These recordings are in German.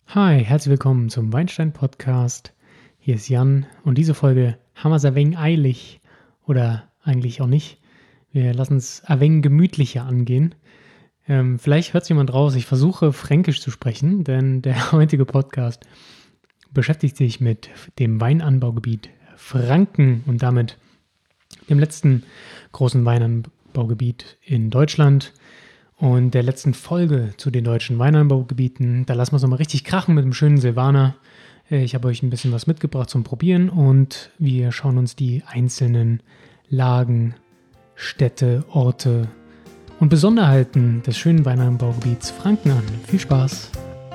Hi, herzlich willkommen zum Weinstein-Podcast. Hier ist Jan und diese Folge haben wir es ein wenig eilig oder eigentlich auch nicht. Wir lassen es ein wenig gemütlicher angehen. Vielleicht hört es jemand raus, ich versuche Fränkisch zu sprechen, denn der heutige Podcast beschäftigt sich mit dem Weinanbaugebiet Franken und damit dem letzten großen Weinanbaugebiet in Deutschland. Und der letzten Folge zu den deutschen Weinanbaugebieten, da lassen wir es nochmal richtig krachen mit dem schönen Silvaner. Ich habe euch ein bisschen was mitgebracht zum Probieren und wir schauen uns die einzelnen Lagen, Städte, Orte und Besonderheiten des schönen Weinanbaugebiets Franken an. Viel Spaß!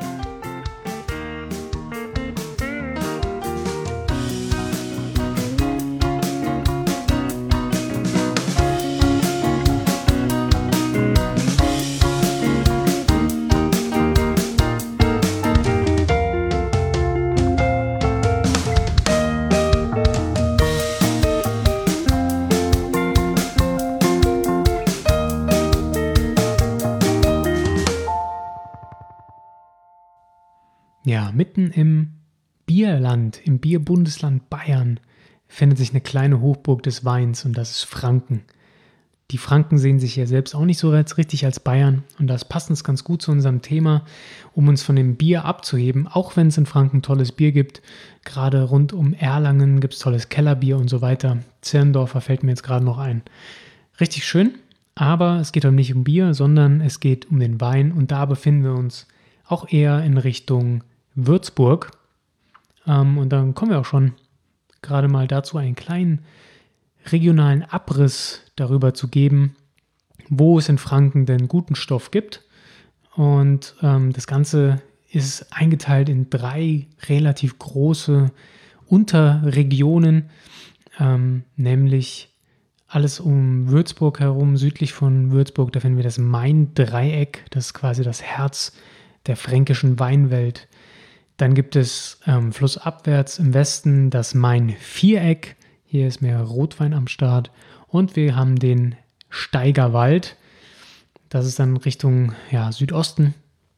Ja, mitten im Bierland, im Bierbundesland Bayern, findet sich eine kleine Hochburg des Weins und das ist Franken. Die Franken sehen sich ja selbst auch nicht so richtig als Bayern und das passt uns ganz gut zu unserem Thema, um uns von dem Bier abzuheben, auch wenn es in Franken tolles Bier gibt. Gerade rund um Erlangen gibt es tolles Kellerbier und so weiter. Zirndorfer fällt mir jetzt gerade noch ein. Richtig schön, aber es geht heute nicht um Bier, sondern es geht um den Wein und da befinden wir uns auch eher in Richtung Würzburg. Und dann kommen wir auch schon gerade mal dazu, einen kleinen regionalen Abriss darüber zu geben, wo es in Franken denn guten Stoff gibt. Und das Ganze ist eingeteilt in 3 relativ große Unterregionen, nämlich alles um Würzburg herum, südlich von Würzburg, da finden wir das Main-Dreieck, das ist quasi das Herz der fränkischen Weinwelt. Dann gibt es flussabwärts im Westen das Main-Viereck. Hier ist mehr Rotwein am Start. Und wir haben den Steigerwald. Das ist dann Richtung Südosten.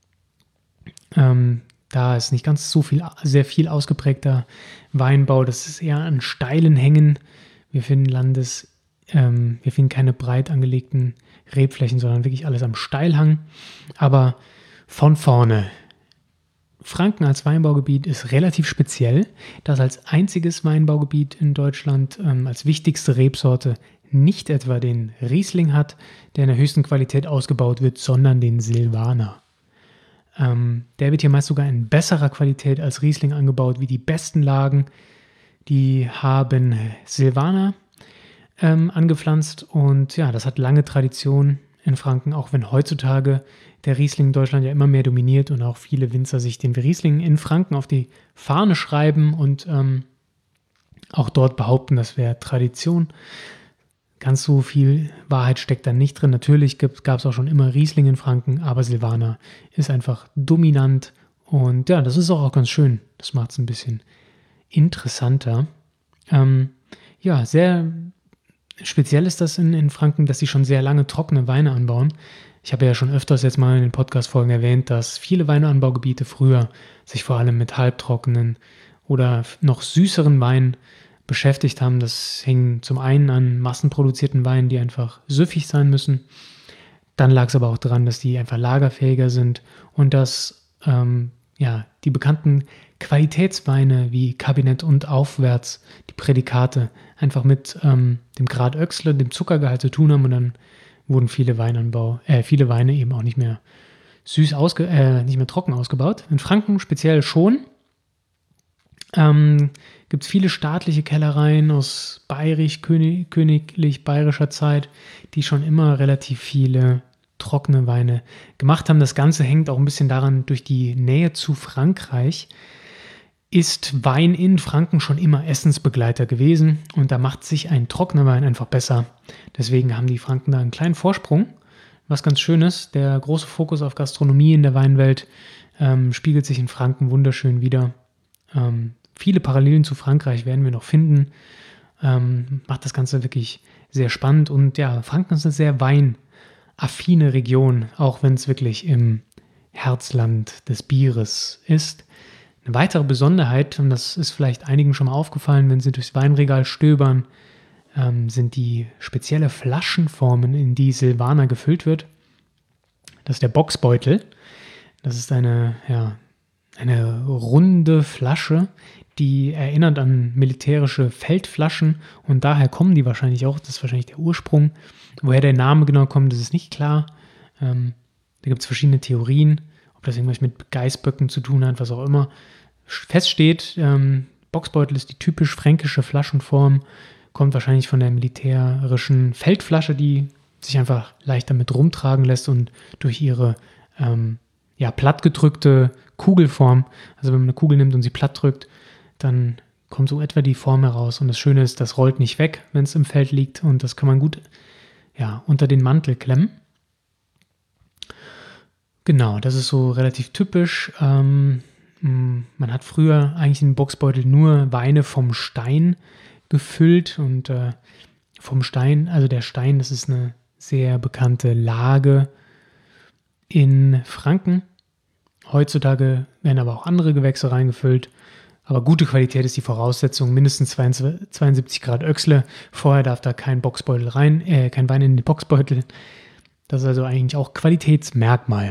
Da ist nicht ganz so viel, sehr viel ausgeprägter Weinbau. Das ist eher an steilen Hängen. Wir finden keine breit angelegten Rebflächen, sondern wirklich alles am Steilhang. Aber von vorne. Franken als Weinbaugebiet ist relativ speziell, da es als einziges Weinbaugebiet in Deutschland als wichtigste Rebsorte nicht etwa den Riesling hat, der in der höchsten Qualität ausgebaut wird, sondern den Silvaner. Der wird hier meist sogar in besserer Qualität als Riesling angebaut, wie die besten Lagen. Die haben Silvaner angepflanzt und ja, das hat lange Tradition in Franken, auch wenn heutzutage der Riesling in Deutschland ja immer mehr dominiert und auch viele Winzer sich den Riesling in Franken auf die Fahne schreiben und auch dort behaupten, das wäre Tradition. Ganz so viel Wahrheit steckt da nicht drin. Natürlich gab es auch schon immer Riesling in Franken, aber Silvaner ist einfach dominant und ja, das ist auch ganz schön. Das macht es ein bisschen interessanter. Sehr speziell ist das in Franken, dass sie schon sehr lange trockene Weine anbauen. Ich habe ja schon öfters jetzt mal in den Podcast-Folgen erwähnt, dass viele Weinanbaugebiete früher sich vor allem mit halbtrockenen oder noch süßeren Weinen beschäftigt haben. Das hing zum einen an massenproduzierten Weinen, die einfach süffig sein müssen. Dann lag es aber auch daran, dass die einfach lagerfähiger sind und dass die bekannten Qualitätsweine wie Kabinett und Aufwärts, die Prädikate, einfach mit dem Grad Oechsle, dem Zuckergehalt zu tun haben und dann wurden viele Weine eben auch nicht mehr nicht mehr trocken ausgebaut. In Franken speziell schon. Gibt es viele staatliche Kellereien aus königlich bayerischer Zeit, die schon immer relativ viele trockene Weine gemacht haben. Das Ganze hängt auch ein bisschen daran, durch die Nähe zu Frankreich ist Wein in Franken schon immer Essensbegleiter gewesen und da macht sich ein trockener Wein einfach besser. Deswegen haben die Franken da einen kleinen Vorsprung, was ganz schön ist. Der große Fokus auf Gastronomie in der Weinwelt spiegelt sich in Franken wunderschön wider. Viele Parallelen zu Frankreich werden wir noch finden. Macht das Ganze wirklich sehr spannend und ja, Franken ist eine sehr weinaffine Region, auch wenn es wirklich im Herzland des Bieres ist. Eine weitere Besonderheit, und das ist vielleicht einigen schon mal aufgefallen, wenn sie durchs Weinregal stöbern, sind die spezielle Flaschenformen, in die Silvaner gefüllt wird. Das ist der Bocksbeutel. Das ist eine runde Flasche, die erinnert an militärische Feldflaschen und daher kommen die wahrscheinlich auch. Das ist wahrscheinlich der Ursprung. Woher der Name genau kommt, das ist nicht klar. Da gibt es verschiedene Theorien, ob das irgendwas mit Geißböcken zu tun hat, was auch immer. Fest steht, Bocksbeutel ist die typisch fränkische Flaschenform, kommt wahrscheinlich von der militärischen Feldflasche, die sich einfach leicht damit rumtragen lässt und durch ihre plattgedrückte Kugelform, also wenn man eine Kugel nimmt und sie platt drückt, dann kommt so etwa die Form heraus. Und das Schöne ist, das rollt nicht weg, wenn es im Feld liegt und das kann man gut unter den Mantel klemmen. Genau, das ist so relativ typisch. Man hat früher eigentlich in den Bocksbeutel nur Weine vom Stein gefüllt und vom Stein, also der Stein, das ist eine sehr bekannte Lage in Franken. Heutzutage werden aber auch andere Gewächse reingefüllt. Aber gute Qualität ist die Voraussetzung, mindestens 72 Grad Öchsle. Vorher darf da kein Bocksbeutel rein, kein Wein in den Bocksbeutel. Das ist also eigentlich auch Qualitätsmerkmal.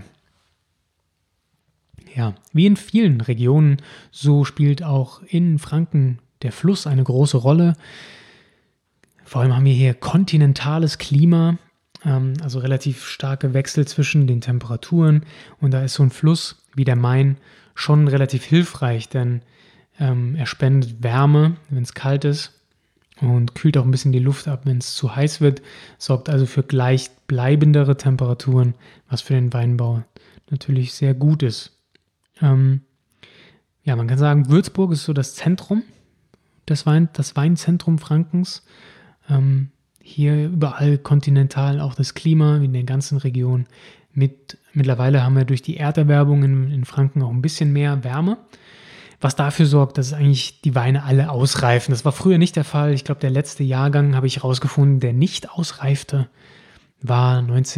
Ja, wie in vielen Regionen, so spielt auch in Franken der Fluss eine große Rolle. Vor allem haben wir hier kontinentales Klima, also relativ starke Wechsel zwischen den Temperaturen. Und da ist so ein Fluss wie der Main schon relativ hilfreich, denn er spendet Wärme, wenn es kalt ist und kühlt auch ein bisschen die Luft ab, wenn es zu heiß wird, sorgt also für gleichbleibendere Temperaturen, was für den Weinbau natürlich sehr gut ist. Man kann sagen, Würzburg ist so das Zentrum, das Weinzentrum Frankens. Hier überall kontinental auch das Klima, wie in der ganzen Region. Mittlerweile haben wir durch die Erderwärmung in Franken auch ein bisschen mehr Wärme, was dafür sorgt, dass eigentlich die Weine alle ausreifen. Das war früher nicht der Fall. Ich glaube, der letzte Jahrgang, habe ich herausgefunden, der nicht ausreifte, war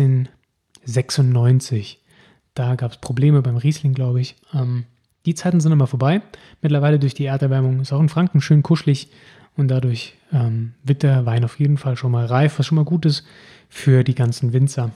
1996. Da gab es Probleme beim Riesling, glaube ich. Die Zeiten sind aber vorbei. Mittlerweile durch die Erderwärmung ist auch in Franken schön kuschelig und dadurch wird der Wein auf jeden Fall schon mal reif, was schon mal gut ist für die ganzen Winzer.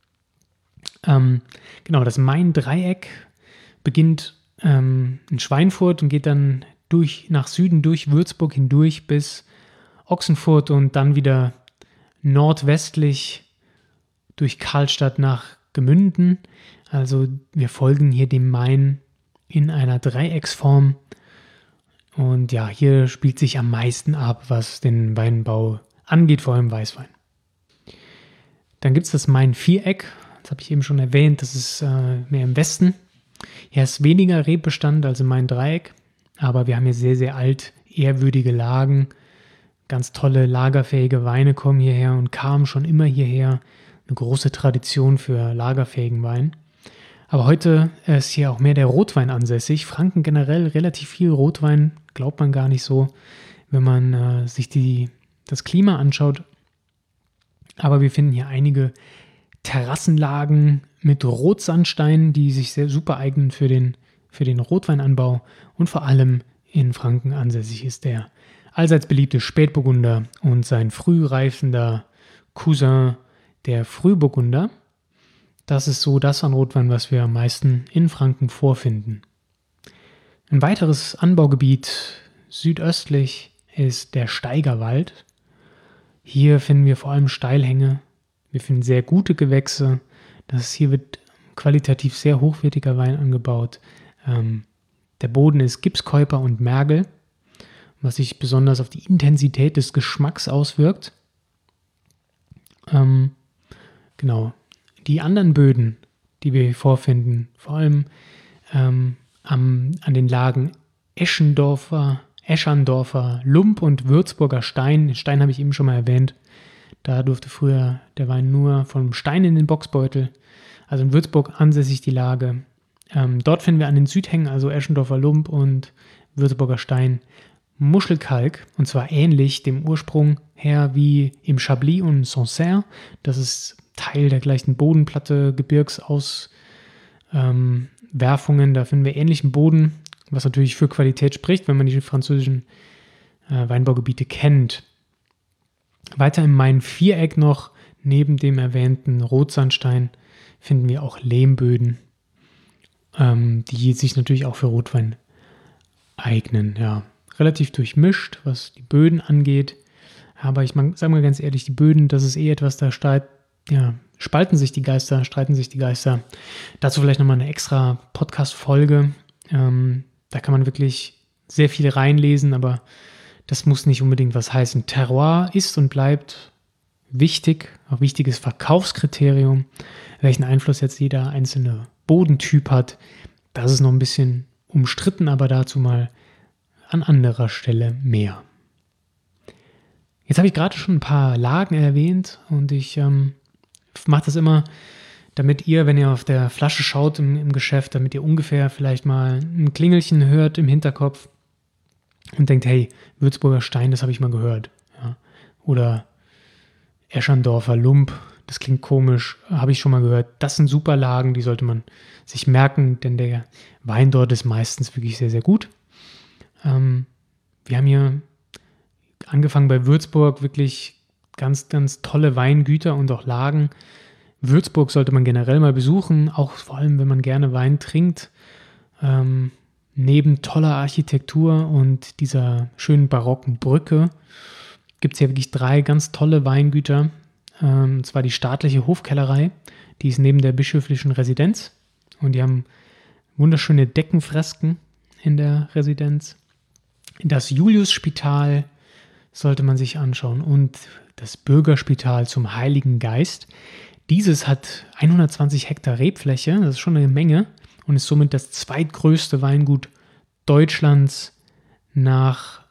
Das Main-Dreieck beginnt in Schweinfurt und geht dann nach Süden durch Würzburg hindurch bis Ochsenfurt und dann wieder nordwestlich durch Karlstadt nach Gemünden. Also wir folgen hier dem Main in einer Dreiecksform. Und ja, hier spielt sich am meisten ab, was den Weinbau angeht, vor allem Weißwein. Dann gibt es das Main-Viereck. Das habe ich eben schon erwähnt. Das ist mehr im Westen. Hier ist weniger Rebbestand als im Main-Dreieck. Aber wir haben hier sehr, sehr alt, ehrwürdige Lagen. Ganz tolle, lagerfähige Weine kommen hierher und kamen schon immer hierher. Eine große Tradition für lagerfähigen Wein. Aber heute ist hier auch mehr der Rotwein ansässig. Franken generell relativ viel Rotwein, glaubt man gar nicht so, wenn man sich das Klima anschaut. Aber wir finden hier einige Terrassenlagen mit Rotsandstein, die sich sehr super eignen für den Rotweinanbau. Und vor allem in Franken ansässig ist der allseits beliebte Spätburgunder und sein frühreifender Cousin, der Frühburgunder. Das ist so das an Rotwein, was wir am meisten in Franken vorfinden. Ein weiteres Anbaugebiet südöstlich ist der Steigerwald. Hier finden wir vor allem Steilhänge. Wir finden sehr gute Gewächse. Hier wird qualitativ sehr hochwertiger Wein angebaut. Der Boden ist Gipskeuper und Mergel, was sich besonders auf die Intensität des Geschmacks auswirkt. Die anderen Böden, die wir hier vorfinden, vor allem an den Lagen Eschandorfer Lump und Würzburger Stein. Den Stein habe ich eben schon mal erwähnt. Da durfte früher der Wein nur vom Stein in den Bocksbeutel. Also in Würzburg ansässig die Lage. Dort finden wir an den Südhängen, also Eschendorfer Lump und Würzburger Stein, Muschelkalk. Und zwar ähnlich dem Ursprung her wie im Chablis und Sancerre. Das ist Teil der gleichen Bodenplatte, Gebirgsausläufer Werfungen, da finden wir ähnlichen Boden, was natürlich für Qualität spricht, wenn man die französischen Weinbaugebiete kennt. Weiter im Main-Viereck noch, neben dem erwähnten Rotsandstein, finden wir auch Lehmböden, die sich natürlich auch für Rotwein eignen. Ja, relativ durchmischt, was die Böden angeht. Aber ich sage mal ganz ehrlich, die Böden, das ist etwas, da spalten sich die Geister, streiten sich die Geister. Dazu vielleicht nochmal eine extra Podcast-Folge. Da kann man wirklich sehr viel reinlesen, aber das muss nicht unbedingt was heißen. Terroir ist und bleibt wichtig, auch wichtiges Verkaufskriterium. Welchen Einfluss jetzt jeder einzelne Bodentyp hat, das ist noch ein bisschen umstritten, aber dazu mal an anderer Stelle mehr. Jetzt habe ich gerade schon ein paar Lagen erwähnt und ich mache das immer, damit ihr, wenn ihr auf der Flasche schaut im Geschäft, damit ihr ungefähr vielleicht mal ein Klingelchen hört im Hinterkopf und denkt, hey, Würzburger Stein, das habe ich mal gehört. Ja. Oder Eschandorfer Lump, das klingt komisch, habe ich schon mal gehört. Das sind super Lagen, die sollte man sich merken, denn der Wein dort ist meistens wirklich sehr, sehr gut. Wir haben hier angefangen bei Würzburg, wirklich ganz, ganz tolle Weingüter und auch Lagen. Würzburg sollte man generell mal besuchen, auch vor allem, wenn man gerne Wein trinkt. Neben toller Architektur und dieser schönen barocken Brücke gibt es hier wirklich 3 ganz tolle Weingüter. Und zwar die staatliche Hofkellerei, die ist neben der bischöflichen Residenz und die haben wunderschöne Deckenfresken in der Residenz. Das Juliusspital sollte man sich anschauen und das Bürgerspital zum Heiligen Geist. Dieses hat 120 Hektar Rebfläche, das ist schon eine Menge und ist somit das zweitgrößte Weingut Deutschlands nach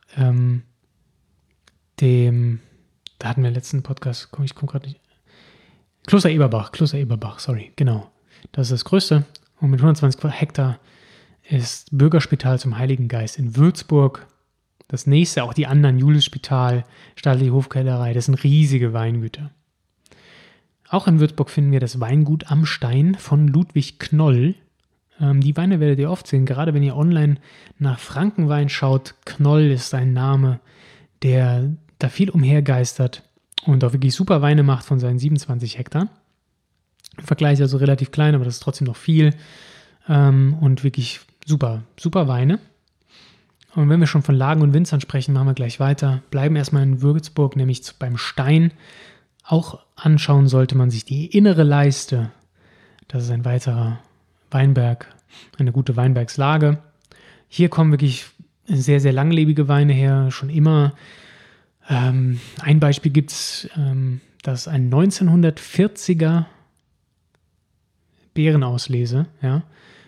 da hatten wir letzten Podcast, ich komme gerade nicht. Kloster Eberbach, sorry, genau. Das ist das größte und mit 120 Hektar ist Bürgerspital zum Heiligen Geist in Würzburg. Das nächste, auch die anderen, Juliusspital, staatliche Hofkellerei, das sind riesige Weingüter. Auch in Würzburg finden wir das Weingut Am Stein von Ludwig Knoll. Die Weine werdet ihr oft sehen, gerade wenn ihr online nach Frankenwein schaut. Knoll ist ein Name, der da viel umhergeistert und auch wirklich super Weine macht von seinen 27 Hektar. Im Vergleich also relativ klein, aber das ist trotzdem noch viel und wirklich super, super Weine. Und wenn wir schon von Lagen und Winzern sprechen, machen wir gleich weiter. Bleiben erstmal in Würzburg, nämlich beim Stein. Auch anschauen sollte man sich die innere Leiste. Das ist ein weiterer Weinberg, eine gute Weinbergslage. Hier kommen wirklich sehr, sehr langlebige Weine her, schon immer. Ein Beispiel gibt es, das ist ein 1940er Beerenauslese, ja.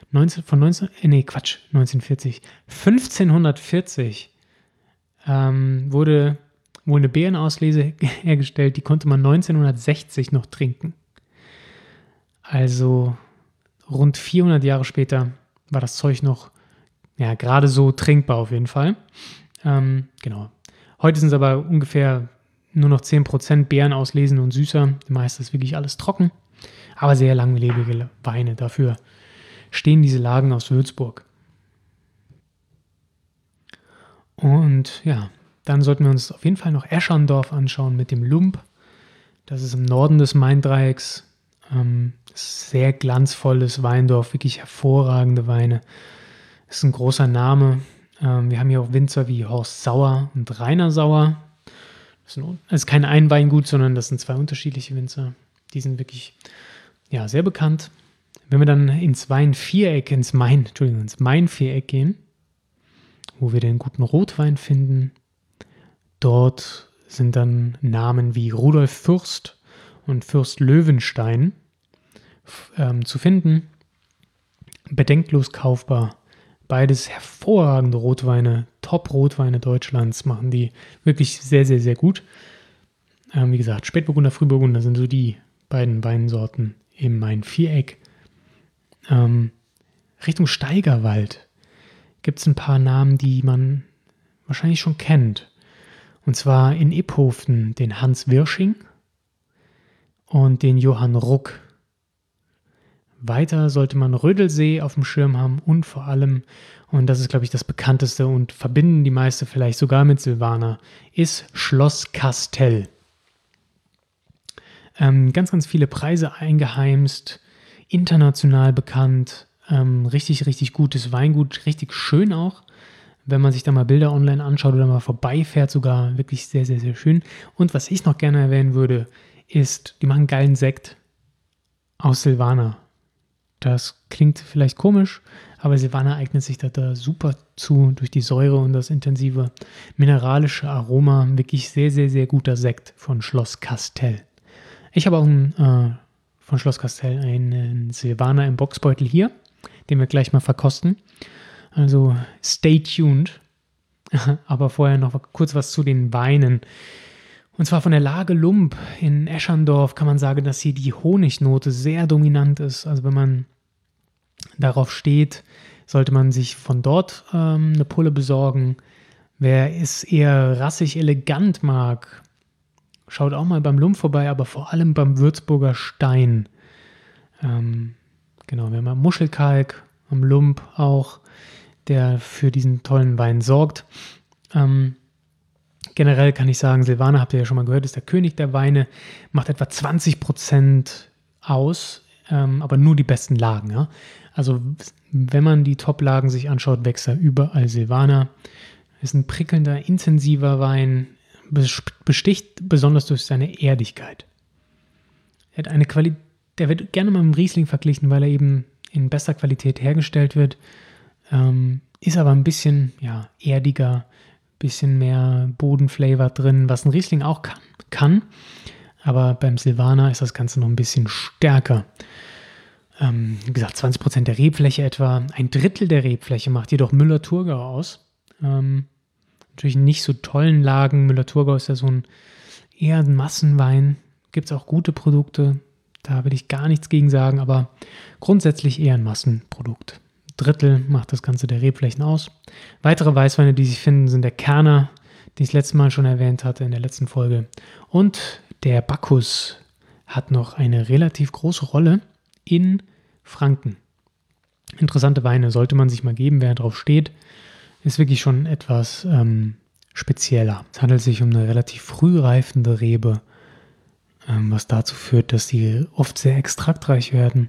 1540 wurde wohl eine Beerenauslese hergestellt, die konnte man 1960 noch trinken. Also rund 400 Jahre später war das Zeug noch gerade so trinkbar auf jeden Fall. Genau. Heute sind es aber ungefähr nur noch 10% Beerenauslesen und süßer. Meist ist wirklich alles trocken, aber sehr langlebige Weine. Dafür stehen diese Lagen aus Würzburg. Und ja, dann sollten wir uns auf jeden Fall noch Eschandorf anschauen mit dem Lump. Das ist im Norden des Main-Dreiecks. Sehr glanzvolles Weindorf, wirklich hervorragende Weine. Das ist ein großer Name. Wir haben hier auch Winzer wie Horst Sauer und Rainer Sauer. Das ist kein Einweingut, sondern das sind 2 unterschiedliche Winzer. Die sind wirklich sehr bekannt. Wenn wir dann ins Main-Viereck gehen, wo wir den guten Rotwein finden, dort sind dann Namen wie Rudolf Fürst und Fürst Löwenstein zu finden. Bedenkenlos kaufbar. Beides hervorragende Rotweine, Top-Rotweine Deutschlands, machen die wirklich sehr, sehr, sehr gut. Wie gesagt, Spätburgunder, Frühburgunder sind so die beiden Weinsorten im Main-Viereck. Richtung Steigerwald gibt es ein paar Namen, die man wahrscheinlich schon kennt. Und zwar in Iphofen den Hans Wirsching und den Johann Ruck. Weiter sollte man Rödelsee auf dem Schirm haben und vor allem, und das ist, glaube ich, das bekannteste und verbinden die meiste vielleicht sogar mit Silvaner, ist Schloss Castell. Ganz, ganz viele Preise eingeheimst, international bekannt, richtig, richtig gutes Weingut, richtig schön auch. Wenn man sich da mal Bilder online anschaut oder mal vorbeifährt, sogar wirklich sehr, sehr, sehr schön. Und was ich noch gerne erwähnen würde, ist, die machen geilen Sekt aus Silvaner. Das klingt vielleicht komisch, aber Silvaner eignet sich da super zu, durch die Säure und das intensive mineralische Aroma. Wirklich sehr, sehr, sehr guter Sekt von Schloss Castell. Ich habe auch von Schloss Castell einen Silvaner im Boxbeutel hier, den wir gleich mal verkosten. Also stay tuned. Aber vorher noch kurz was zu den Weinen. Und zwar von der Lage Lump in Eschandorf kann man sagen, dass hier die Honignote sehr dominant ist. Also wenn man darauf steht, sollte man sich von dort eine Pulle besorgen. Wer es eher rassig elegant mag, schaut auch mal beim Lump vorbei, aber vor allem beim Würzburger Stein. Genau, wir haben Muschelkalk am Lump auch, der für diesen tollen Wein sorgt. Generell kann ich sagen, Silvaner, habt ihr ja schon mal gehört, ist der König der Weine, macht etwa 20% aus, aber nur die besten Lagen. Ja? Also wenn man die Top-Lagen sich anschaut, wächst da überall Silvaner. Ist ein prickelnder, intensiver Wein, besticht besonders durch seine Erdigkeit. Er hat eine Qualität, der wird gerne mal mit dem Riesling verglichen, weil er eben in bester Qualität hergestellt wird. Ist aber ein bisschen erdiger, bisschen mehr Bodenflavor drin, was ein Riesling auch kann. Aber beim Silvaner ist das Ganze noch ein bisschen stärker. Wie gesagt, 20% der Rebfläche etwa. Ein Drittel der Rebfläche macht jedoch Müller-Thurgau aus. Natürlich nicht so tollen Lagen. Müller-Thurgau ist ja eher ein Massenwein. Gibt es auch gute Produkte. Da will ich gar nichts gegen sagen, aber grundsätzlich eher ein Massenprodukt. Drittel macht das Ganze der Rebflächen aus. Weitere Weißweine, die sich finden, sind der Kerner, den ich das letzte Mal schon erwähnt hatte in der letzten Folge. Und der Bacchus hat noch eine relativ große Rolle in Franken. Interessante Weine sollte man sich mal geben, wer drauf steht. Ist wirklich schon etwas spezieller. Es handelt sich um eine relativ früh reifende Rebe, was dazu führt, dass die oft sehr extraktreich werden.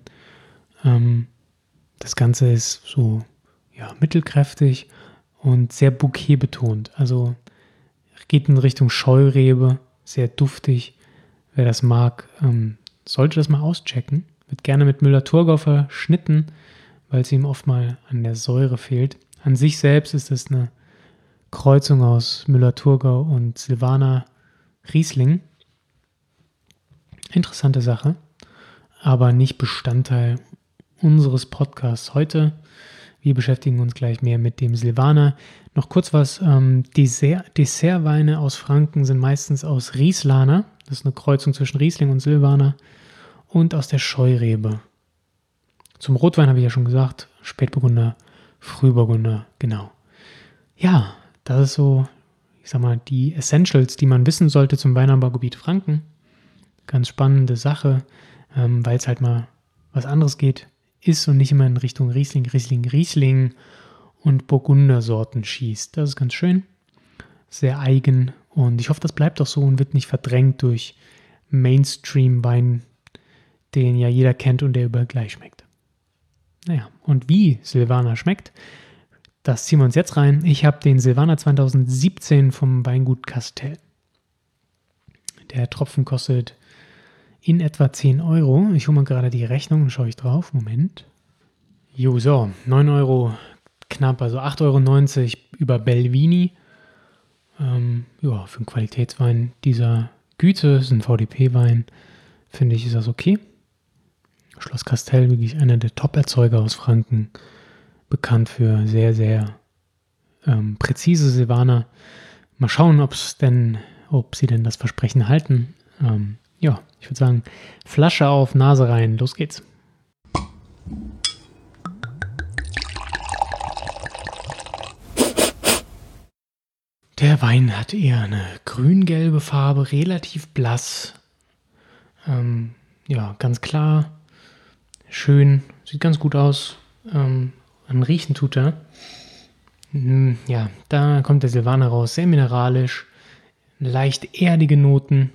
Das Ganze ist so mittelkräftig und sehr bouquetbetont. Also geht in Richtung Scheurebe, sehr duftig. Wer das mag, sollte das mal auschecken. Wird gerne mit Müller-Thurgau verschnitten, weil es ihm oft mal an der Säure fehlt. An sich selbst ist es eine Kreuzung aus Müller-Thurgau und Silvaner Riesling. Interessante Sache, aber nicht Bestandteil unseres Podcasts heute. Wir beschäftigen uns gleich mehr mit dem Silvaner. Noch kurz was, Dessertweine aus Franken sind meistens aus Rieslaner, das ist eine Kreuzung zwischen Riesling und Silvaner, und aus der Scheurebe. Zum Rotwein habe ich ja schon gesagt, Spätburgunder, Frühburgunder, genau. Ja, das ist so, ich sag mal, die Essentials, die man wissen sollte zum Weinanbaugebiet Franken. Ganz spannende Sache, weil es halt mal was anderes ist und nicht immer in Richtung Riesling und Burgundersorten schießt. Das ist ganz schön, sehr eigen und ich hoffe, das bleibt auch so und wird nicht verdrängt durch Mainstream-Wein, den ja jeder kennt und der überall gleich schmeckt. Naja, und wie Silvaner schmeckt, das ziehen wir uns jetzt rein. Ich habe den Silvaner 2017 vom Weingut Castell. Der Tropfen kostet in etwa 10 Euro. Ich hole mal gerade die Rechnung und schaue ich drauf. Moment. Jo, so, 9 Euro knapp, also 8,90 Euro über Belvini. Für einen Qualitätswein dieser Güte, ist ein VDP-Wein, finde ich, ist das okay. Schloss Castell, wirklich einer der Top-Erzeuger aus Franken, bekannt für sehr, sehr präzise Silvaner. Mal schauen, ob sie denn das Versprechen halten. Ich würde sagen, Flasche auf, Nase rein, los geht's. Der Wein hat eher eine grün-gelbe Farbe, relativ blass. Ganz klar. schön, sieht ganz gut aus. An Riechen tut er. Ja, da kommt der Silvaner raus, sehr mineralisch, leicht erdige Noten.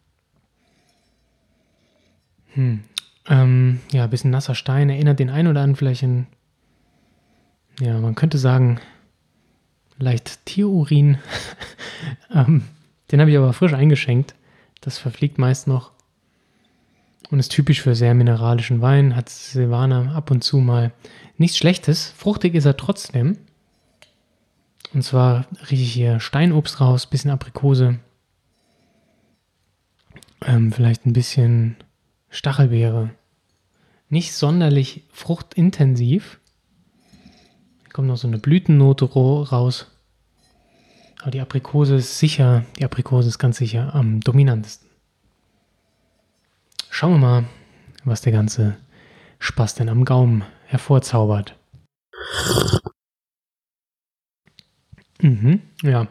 Ein bisschen nasser Stein, erinnert den einen oder anderen vielleicht an, man könnte sagen, leicht Tierurin. Den habe ich aber frisch eingeschenkt. Das verfliegt meist noch. Und ist typisch für sehr mineralischen Wein. Hat Silvaner ab und zu mal nichts Schlechtes. Fruchtig ist er trotzdem. Und zwar rieche ich hier Steinobst raus, bisschen Aprikose. Vielleicht ein bisschen Stachelbeere. Nicht sonderlich fruchtintensiv. Da kommt noch so eine Blütennote raus. Aber die Aprikose ist ganz sicher am dominantesten. Schauen wir mal, was der ganze Spaß denn am Gaumen hervorzaubert. Ja.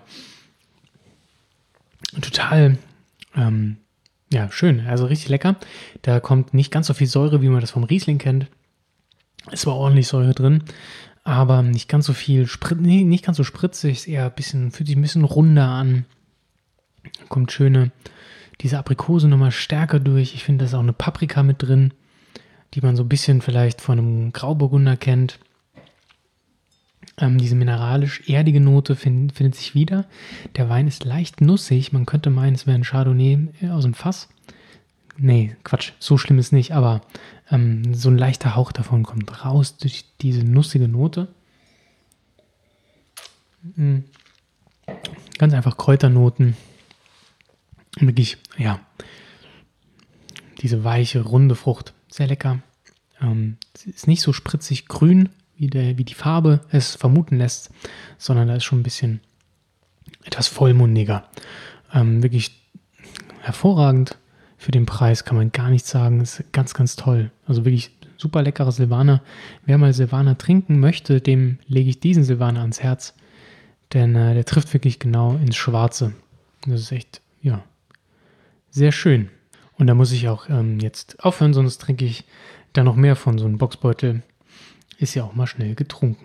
Total, schön. Also richtig lecker. Da kommt nicht ganz so viel Säure, wie man das vom Riesling kennt. Es war ordentlich Säure drin, aber nicht ganz so viel, nicht ganz so spritzig, ist eher fühlt sich ein bisschen runder an. Kommt diese Aprikose nochmal stärker durch. Ich finde, da ist auch eine Paprika mit drin, die man so ein bisschen vielleicht von einem Grauburgunder kennt. Diese mineralisch-erdige Note findet sich wieder. Der Wein ist leicht nussig. Man könnte meinen, es wäre ein Chardonnay aus dem Fass. Nee, Quatsch, so schlimm ist nicht, aber so ein leichter Hauch davon kommt raus durch diese nussige Note. Ganz einfach Kräuternoten. Wirklich, diese weiche, runde Frucht. Sehr lecker. Ist nicht so spritzig grün, wie die Farbe es vermuten lässt, sondern da ist schon ein bisschen etwas vollmundiger. Wirklich hervorragend. Für den Preis kann man gar nichts sagen. Ist ganz, ganz toll. Also wirklich super leckerer Silvaner. Wer mal Silvaner trinken möchte, dem lege ich diesen Silvaner ans Herz. Denn der trifft wirklich genau ins Schwarze. Das ist echt, sehr schön. Und da muss ich auch jetzt aufhören, sonst trinke ich da noch mehr von. So einem Boxbeutel ist ja auch mal schnell getrunken.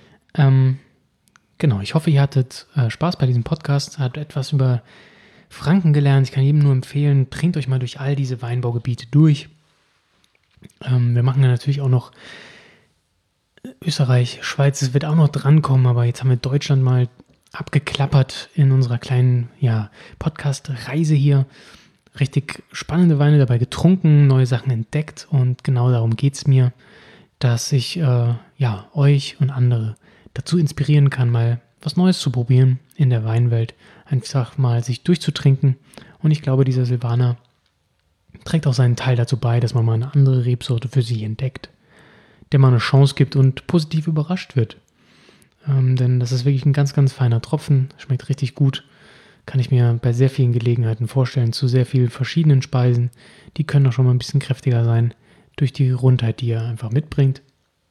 Genau, ich hoffe, ihr hattet Spaß bei diesem Podcast, habt etwas über Franken gelernt. Ich kann jedem nur empfehlen, trinkt euch mal durch all diese Weinbaugebiete durch. Wir machen ja natürlich auch noch Österreich, Schweiz, es wird auch noch drankommen, aber jetzt haben wir Deutschland mal abgeklappert in unserer kleinen Podcast-Reise hier. Richtig spannende Weine dabei getrunken, neue Sachen entdeckt und genau darum geht es mir, dass ich euch und andere dazu inspirieren kann, mal was Neues zu probieren in der Weinwelt, einfach mal sich durchzutrinken. Und ich glaube, dieser Silvaner trägt auch seinen Teil dazu bei, dass man mal eine andere Rebsorte für sich entdeckt, der mal eine Chance gibt und positiv überrascht wird. Denn das ist wirklich ein ganz, ganz feiner Tropfen, schmeckt richtig gut, kann ich mir bei sehr vielen Gelegenheiten vorstellen, zu sehr vielen verschiedenen Speisen. Die können auch schon mal ein bisschen kräftiger sein, durch die Rundheit, die er einfach mitbringt.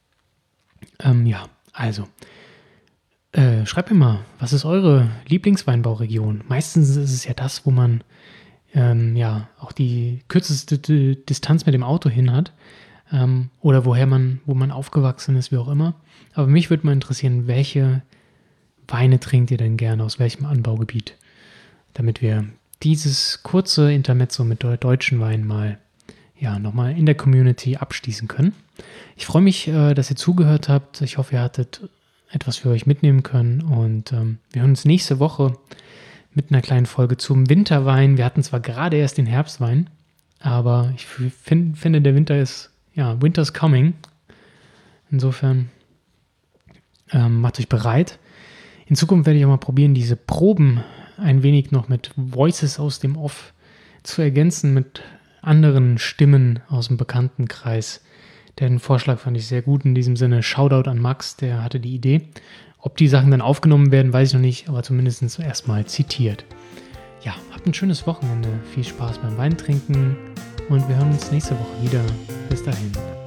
Schreibt mir mal, was ist eure Lieblingsweinbauregion? Meistens ist es ja das, wo man auch die kürzeste Distanz mit dem Auto hin hat. Oder wo man aufgewachsen ist, wie auch immer. Aber mich würde mal interessieren, welche Weine trinkt ihr denn gerne, aus welchem Anbaugebiet? Damit wir dieses kurze Intermezzo mit deutschen Weinen mal nochmal in der Community abschließen können. Ich freue mich, dass ihr zugehört habt. Ich hoffe, ihr hattet etwas für euch mitnehmen können und wir hören uns nächste Woche mit einer kleinen Folge zum Winterwein. Wir hatten zwar gerade erst den Herbstwein, aber ich finde, der Winter ist, Winter's coming. Insofern macht euch bereit. In Zukunft werde ich auch mal probieren, diese Proben ein wenig noch mit Voices aus dem Off zu ergänzen, mit anderen Stimmen aus dem Bekanntenkreis. Den Vorschlag fand ich sehr gut. In diesem Sinne, Shoutout an Max, der hatte die Idee. Ob die Sachen dann aufgenommen werden, weiß ich noch nicht, aber zumindest erstmal zitiert. Ja, habt ein schönes Wochenende. Viel Spaß beim Weintrinken und wir hören uns nächste Woche wieder. Bis dahin.